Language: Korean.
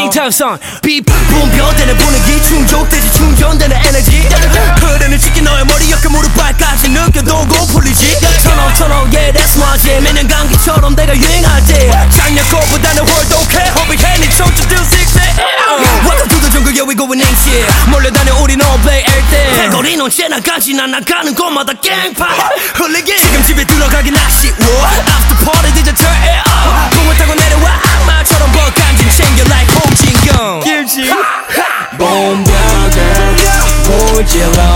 방탄선 비분변되는 분위기 충족되지 충전되는 에너지 흐르는 치킨 너의 머리 옆에 무릎 발까지 느껴도고 풀리지 천억 yeah that's my jam 매년 감기처럼 내가 유행할 때 작년 거보다는 훨독해 허비해 네 청춘들 식세 Welcome to the jungle yeah we going in shit 몰려다녀 우린 all play everything 대거리는 언제나 가지 난 나가는 곳마다 갱파 흘리기 지금 집에 들어가긴 아쉬워 After party DJ turn it up 공을 타고 내려와 악마처럼 버간짐 챙겨 like 홍진경 김치 봄벽을 불질러